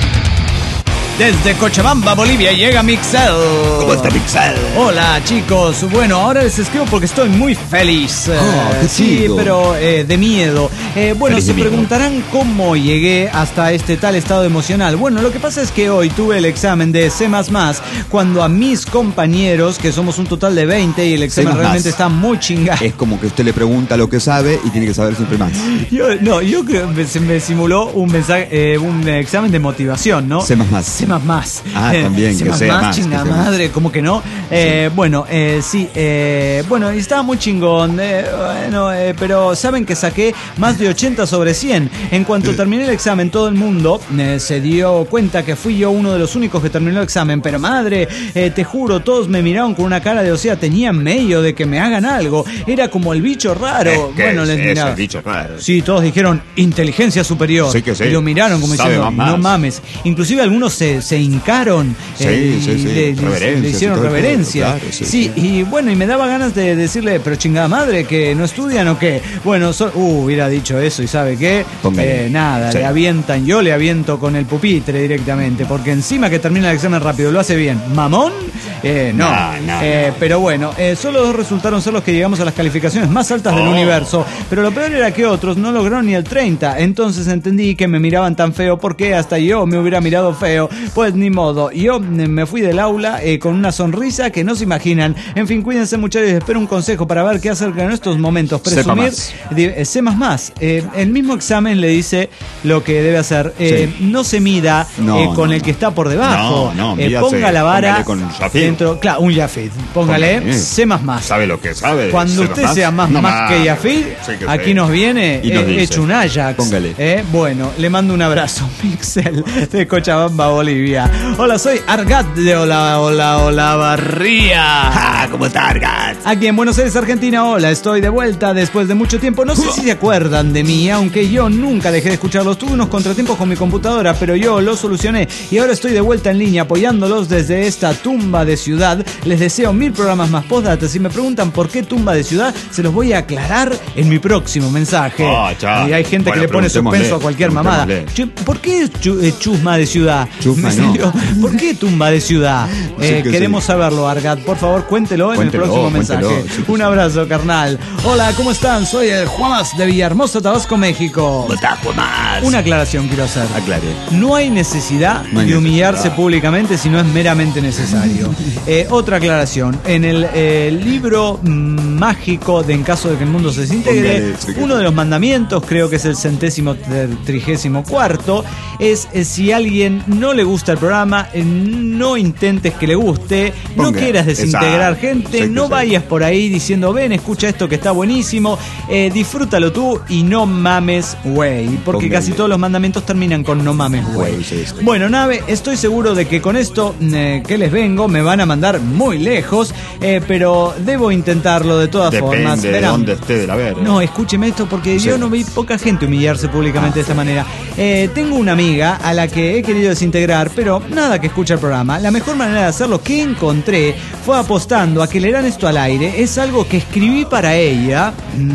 Desde Cochabamba, Bolivia, llega Mixel. ¿Cómo está Pixel? Hola chicos, bueno, ahora les escribo porque estoy muy feliz. Eh, Oh, qué sí, chido. pero eh, de miedo. Eh, bueno, Feliz se de miedo. preguntarán cómo llegué hasta este tal estado emocional. Bueno, lo que pasa es que hoy tuve el examen de C más más, cuando a mis compañeros, que somos un total de veinte y el examen C más más. realmente está muy chingado. Es como que usted le pregunta lo que sabe y tiene que saber siempre más. Yo, no, yo creo que se me simuló un mensaje, eh, un examen de motivación, ¿no? C más más. C más más. Ah, también, C que más sea más, más, chinga que sea más. madre, como que no. Eh, Bueno, eh, sí, eh, bueno, y estaba muy chingón. eh, bueno, eh, pero saben que saqué más de ochenta sobre cien. En cuanto terminé el examen, todo el mundo eh, se dio cuenta que fui yo uno de los únicos que terminó el examen. Pero madre, eh, te juro, todos me miraron con una cara de, o sea, tenían medio de que me hagan algo. Era como el bicho raro. Es que bueno, es les ese miraba. bicho raro. Sí, todos dijeron inteligencia superior. Sí que sí. Y lo miraron como Sabe diciendo, más, no más. mames. Inclusive algunos se, se hincaron. Sí, eh, sí, y sí. Le, le- Reverencias le y hicieron todo el reverencia. juego, claro, sí, sí, sí. y bueno, y me daba ganas de decirle, pero chingada madre, que no estudian o qué. Bueno, so- uh, hubiera dicho eso y ¿sabe qué? Póngale. Eh, nada, Sí. le avientan, yo le aviento con el pupitre directamente, porque encima que termina el examen rápido, lo hace bien. ¿Mamón? Eh, no. No, no, Eh, Pero bueno, eh, solo dos resultaron ser los que llegamos a las calificaciones más altas del Oh. universo. Pero lo peor era que otros no lograron ni el treinta. Entonces entendí que me miraban tan feo porque hasta yo me hubiera mirado feo. Pues ni modo. Yo eh, me fui del aula eh, con una sonrisa que no se imaginan. En fin, cuídense muchachos y espero un consejo para ver qué hacer en estos momentos. Sepa Presumir, más. di- eh, sé más más. Eh, el mismo examen le dice lo que debe hacer. Eh, Sí. No se mida No, eh, con no, el que está por debajo. No, no, Eh, mídase, ponga la vara póngale con Yafid. dentro. Claro, un Yafid. Póngale, Póngale. sé más más. Sabe lo que sabe. Cuando sepa usted sea más No más que Yafid, Sí que aquí sí. nos viene Y nos eh, dice. hecho un Ajax. Póngale. Eh, bueno, le mando un abrazo, Pixel, de Cochabamba, Bolivia. Hola, soy Argat de Hola, Hola, Hola, Barría. Ah, ¿cómo está, Argat? Aquí en Buenos Aires, Argentina, hola, estoy de vuelta después de mucho tiempo. No sé si se acuerdan de mí, aunque yo nunca dejé de escucharlos. Tuve unos contratiempos con mi computadora, pero yo los solucioné y ahora estoy de vuelta en línea apoyándolos desde esta tumba de ciudad. Les deseo mil programas más postdata. Si me preguntan por qué tumba de ciudad, se los voy a aclarar en mi próximo mensaje. Ah, ya. Y hay gente Bueno, que le pone preguntémosle, suspenso a cualquier mamada. preguntémosle. Che, ¿por qué chu- eh, chusma de ciudad? Chusma, ¿En no. serio? ¿Por qué tumba de ciudad? Sí Eh, que queremos sí. saberlo, Argat. Por favor, cuéntelo en Cuéntelo, el próximo cuéntelo, mensaje. sí que Un sí. abrazo, carnal. Hola, ¿cómo están? Soy el Juanas de Villahermosa, Tabasco, México. ¿Cómo está, Juanás? Una aclaración quiero hacer. Aclare. No hay necesidad No hay de humillarse necesidad. públicamente si no es meramente necesario. Eh, otra aclaración. En el eh, libro mm, mágico de En caso de que el mundo se desintegre, Póngale, sí que uno sí. de los mandamientos, creo que es el centésimo ter- trigésimo cuarto, es eh, si a alguien no le gusta el programa, eh, no intentes que le guste, no Ponga, quieras desintegrar exacto, gente, sí que no sí. vayas por ahí diciendo, ven, escucha esto que está buenísimo, eh, disfrútalo tú y no mames, güey, porque Póngale. casi todos los mandamientos terminan con no mames, güey. Güey, sí, sí. Bueno, nave, estoy seguro de que con esto eh, que les vengo me van a mandar muy lejos, eh, pero debo intentarlo de todas Depende formas. de Verán. dónde esté de la verga. No, escúcheme esto porque Sí. yo no vi poca gente humillarse públicamente de esta manera. Eh, tengo una amiga a la que he querido desintegrar, pero nada que escucha el programa. La mejor manera de hacerlo que encontré fue apostando a que leerán esto al aire. Es algo que escribí para ella.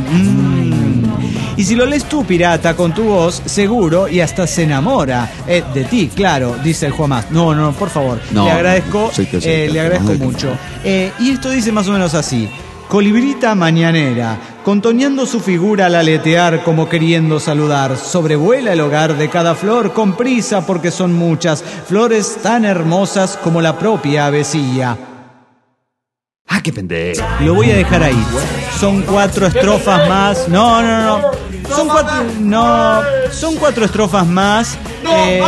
Mm. Y si lo lees tú, pirata, con tu voz, seguro y hasta se enamora. Eh, de ti, claro, dice el Juanás. No, no, por favor. No, le agradezco, sí que sí, eh, que le sí, agradezco no, que mucho. no. Eh, y esto dice más o menos así. Colibrita mañanera, contoneando su figura al aletear como queriendo saludar, sobrevuela el hogar de cada flor con prisa porque son muchas, flores tan hermosas como la propia avecilla. Ah, qué pendejo. Lo voy a dejar ahí. Son cuatro estrofas más. No, no, no. Son cuatro. No. Son cuatro estrofas más. Eh,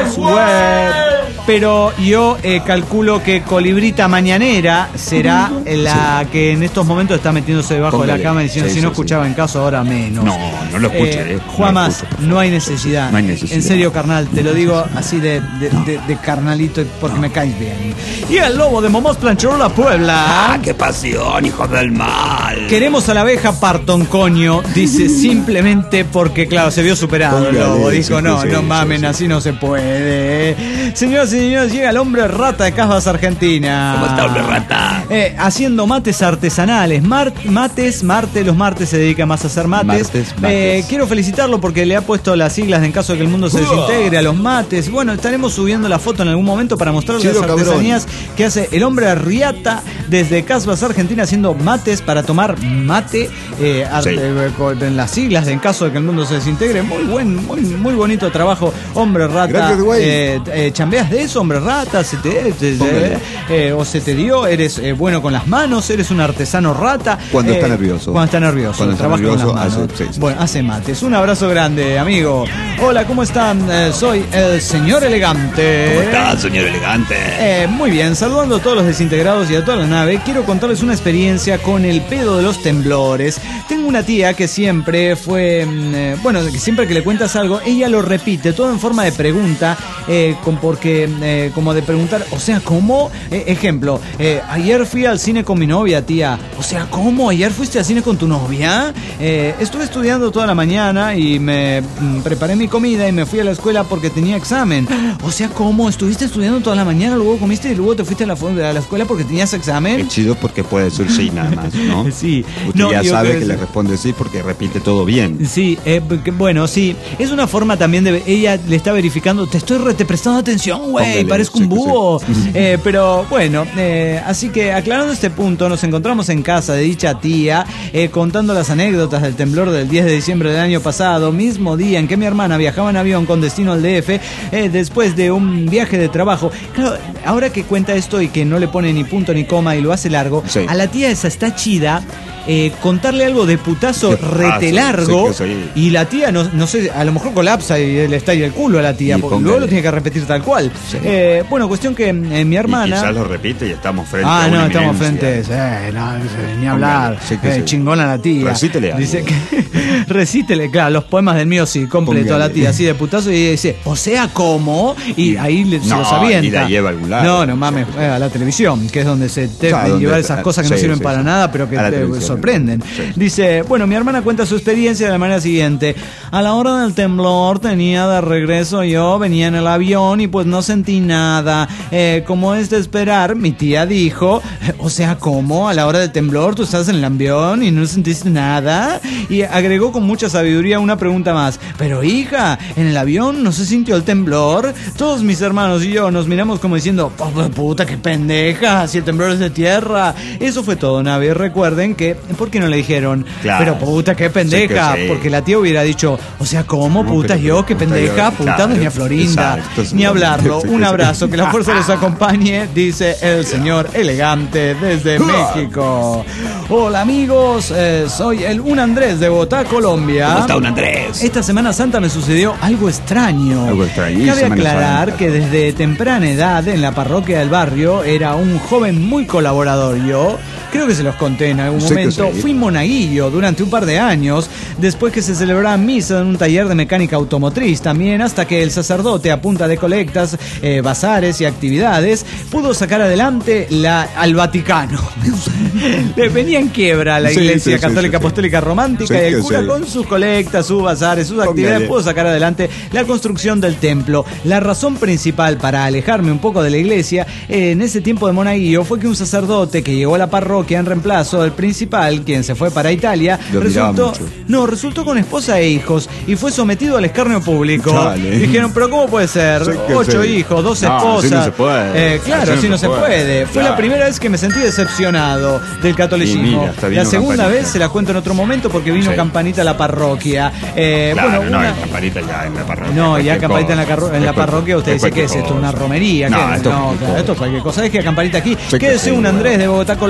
pero yo eh, calculo que Colibrita Mañanera será la que en estos momentos está metiéndose debajo Póngale. de la cama diciendo Sí, si sí, no sí. escuchaba en caso ahora menos. No, no lo escuche. Eh, eh. Juamas, No lo no hay necesidad. No hay necesidad. En serio, carnal, te lo digo así de, de, de, de carnalito porque me caes bien. Y el lobo de Momós Plancharola, Puebla. ¡Ah, qué pasión, hijo del mal! Queremos a la abeja Parton, coño. Dice simplemente porque, claro, se vio superado el Póngale, lobo. sí, Dijo, sí, no, sí, no sí, mamen, sí. así no se puede. Señoras y señores, llega el hombre rata de Casbas, Argentina. ¿Cómo está, hombre rata? Eh, haciendo mates artesanales. Mar- mates, Marte, los martes se dedica más a hacer mates. Martes, mates. Eh, quiero felicitarlo porque le ha puesto las siglas de en caso de que el mundo se desintegre a los mates. Bueno, estaremos subiendo la foto en algún momento para mostrar Chido, las cabrón. artesanías que hace el hombre Arriata desde Casbas, Argentina, haciendo mates para tomar mate. Eh, arte- Sí. eh, con en las siglas de en caso de que el mundo se desintegre. Muy buen, muy, muy bonito trabajo, hombre rata. Gracias, güey. Eh, eh, ¿Chambeas de eso, hombre rata? ¿Se te, te- Póngale. eh, o se te dio? ¿Eres eh, bueno con las manos? ¿Eres un artesano rata? Cuando Eh, está nervioso. Cuando está nervioso. Cuando está trabaja con nervioso, las manos. hace- sí, sí. Bueno, hace mates. Un abrazo grande, amigo. Hola, ¿cómo están? Eh, soy el señor elegante. ¿Cómo está, señor elegante? Eh, muy bien, saludando a todos los desintegrados y a toda la nave, quiero contarles una experiencia con el pedo de los temblores. Tengo una tía que siempre fue, mm, eh, bueno, que siempre que le cuentas algo, ella lo repite, todo en forma de pregunta, eh, con, porque, eh, como de preguntar, o sea, ¿cómo? Eh, ejemplo, eh, ayer fui al cine con mi novia, tía. O sea, ¿cómo? ¿Ayer fuiste al cine con tu novia? Eh, estuve estudiando toda la mañana y me mm, preparé mi comida y me fui a la escuela porque tenía examen. O sea, ¿cómo? ¿Estuviste estudiando toda la mañana, luego comiste y luego te fuiste a la, fu- a la escuela porque tenías examen? Es chido porque puede decir sí nada más, ¿no? Sí. Usted No, ya yo sabe creo que que- le responde sí porque repite todo bien. Sí, eh, porque, bueno, sí. Es una forma también de... Ella le está verificando, te estoy re- te prestando atención, güey, Póngale, parezco sí un que búho. sí. Eh, pero bueno, eh, así que aclarando este punto, nos encontramos en casa de dicha tía, eh, contando las anécdotas del temblor del diez de diciembre del año pasado, mismo día en que mi hermana viajaba en avión con destino al D F, eh, después de un viaje de trabajo. Claro, ahora que cuenta esto y que no le pone ni punto ni coma y lo hace largo, Sí. a la tía esa está chida. Eh, contarle algo de putazo De putazo, rete largo sí que sí. y la tía no, no sé, a lo mejor colapsa y le estalla el culo a la tía, Y porque póngale. luego lo tiene que repetir tal cual. Sí. Eh, bueno, cuestión que eh, mi Y hermana... quizás lo repite y estamos frente a Ah, una no, estamos eminencia. frente, eh, no, ni hablar, Sí que eh, sí. chingona la tía. Recítele algo. Dice que, recítele, claro, los poemas del mío sí, completo a la Póngale. tía, así de putazo, y dice, o sea, ¿cómo? Y ahí le, se No, los avienta. y la lleva a algún lado. No, no mames, eh, a la televisión, que es donde se te Claro, donde- llevar esas cosas que no sí, sirven sí, para sí. nada, pero que A la te televisión. sorprenden. Sí. Dice, bueno, mi hermana cuenta su experiencia de la manera siguiente. A la hora del temblor tenía de regreso yo, venía en el avión y pues no sentí nada. Eh, como es de esperar, mi tía dijo, o sea, ¿cómo? A la hora del temblor tú estás en el avión y no sentiste nada. Y agregó con mucha sabiduría una pregunta más. Pero hija, ¿en el avión no se sintió el temblor? Todos mis hermanos y yo nos miramos como diciendo, "Oh, puta, qué pendeja, si el temblor es de tierra". Eso fue todo, Navi. Recuerden que, ¿por qué no le dijeron? Claro. Pero puta, qué pendeja, Sí que sí. porque la tía hubiera dicho, o sea, ¿cómo? No, Puta, pero- yo, qué puta, pendeja, yo- puta, claro, doña Florinda. exacto, Ni sí, hablarlo. sí, Un sí. abrazo, que la fuerza los acompañe, dice el señor elegante desde México. Hola amigos, eh, soy el Un Andrés de Bogotá, Colombia. ¿Cómo está un Andrés? Esta Semana Santa me sucedió algo extraño. Algo extraño. Cabe Semana aclarar Santa. que desde temprana edad en la parroquia del barrio era un joven muy colaborador. Yo creo que se los conté en algún Sí que momento. sí. Fui monaguillo durante un par de años, después que se celebraba misa en un taller de mecánica automotriz también, hasta que el sacerdote, a punta de colectas, eh, bazares y actividades, pudo sacar adelante la, al Vaticano. Le venía en quiebra a la Sí, Iglesia sí, sí, Católica sí, sí. Apostólica Romántica Sí y el que cura sí. con sus colectas, sus bazares, sus actividades, Póngale. pudo sacar adelante la construcción del templo. La razón principal para alejarme un poco de la iglesia eh, en ese tiempo de monaguillo fue que un sacerdote que llegó a la parroquia en reemplazo del principal, quien se fue para Italia, Lo admiraba resultó mucho. no resultó con esposa e hijos y fue sometido al escarnio público. Chale. Dijeron, pero ¿cómo puede ser? Sí que Ocho sí. híos, dos No, esposas. así no se puede. Eh, claro, Así así no se puede. Fue la Claro. primera vez que me sentí decepcionado del catolicismo. Y mira, hasta vino la segunda Campanita. vez se la cuento en otro momento porque vino Sí. Campanita a la parroquia. Eh, Claro, bueno, no, una- hay campanita ya en la parroquia. no, ya cualquier campanita en la, cosa. carro- en la Es cualquier- parroquia, usted es dice que es cualquier esto, una cosa. romería. No, ¿qué? esto es no cualquier claro, cosa. esto es cualquier cosa. Es que campanita aquí. Sí que Quédese sí, un bueno. Andrés de Bogotá, Colombia. Estaremos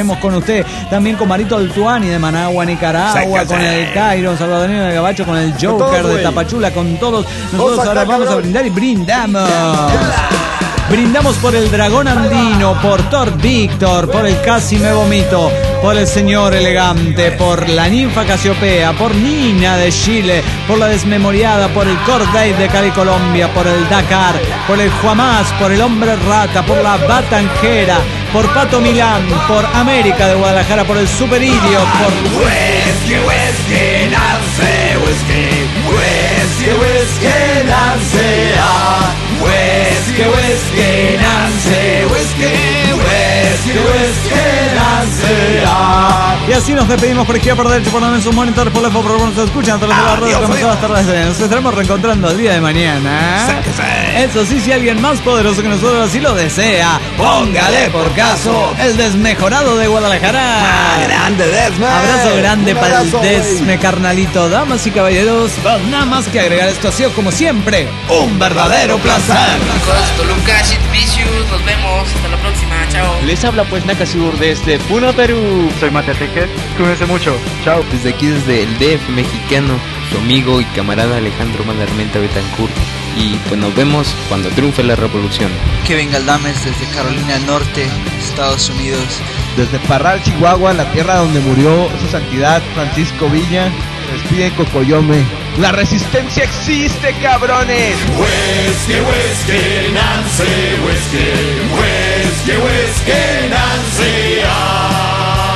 tenemos con usted, también con Marito Altuani de Managua, Nicaragua, con el Cairo, salvadoreño de Gabacho, con el Joker de Tapachula, con todos. Nosotros ahora vamos a brindar y brindamos. Brindamos por el Dragón Andino, por Thor Víctor, por el Casi Me Vomito, por el Señor Elegante, por la Ninfa Casiopea, por Nina de Chile, por la Desmemoriada, por el Corday de Cali, Colombia, por el Dakar, por el Juamás, por el Hombre Rata, por la Batanjera, por Pato Milán, por América de Guadalajara, por el Super Idiot, por Whisky, whisky, Nancy, whisky, whisky, whisky, Nancy, ah. Whisky, whisky, Nancy, whisky, whisky, whisky, Nancy, ah. Y así nos despedimos por izquierda, por derecha, por donde sus monitores, por la por nos escuchan a través de la radio, como todas las tardes. Nos estaremos reencontrando el día de mañana. Eso sí, si alguien más poderoso que nosotros así lo desea, póngale por caso el Desmejorado de Guadalajara. Ah, grande Desme. Abrazo grande Un para el abrazo, Desme, carnalito. Damas y caballeros, nada más que agregar, esto ha sido como siempre un verdadero placer. Toluca, Shit Vicious, nos vemos, hasta la próxima, chao. Les habla pues Nakasur desde Puno, Perú. Soy Mate Tejer, cuídense mucho, chao. Desde aquí, desde el D F mexicano, su amigo y camarada Alejandro Madarmenta Betancourt. Y pues nos vemos cuando triunfe la revolución. Kevin Galdames desde Carolina del Norte, Estados Unidos. Desde Parral, Chihuahua, la tierra donde murió su santidad Francisco Villa, despide Cocoyome. ¡La resistencia existe, cabrones! Whisky, whisky, Nancy, whisky, whisky, whisky, Nancy, ah.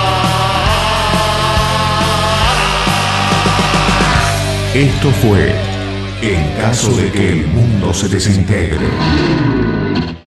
Esto fue En caso de que el mundo se desintegre.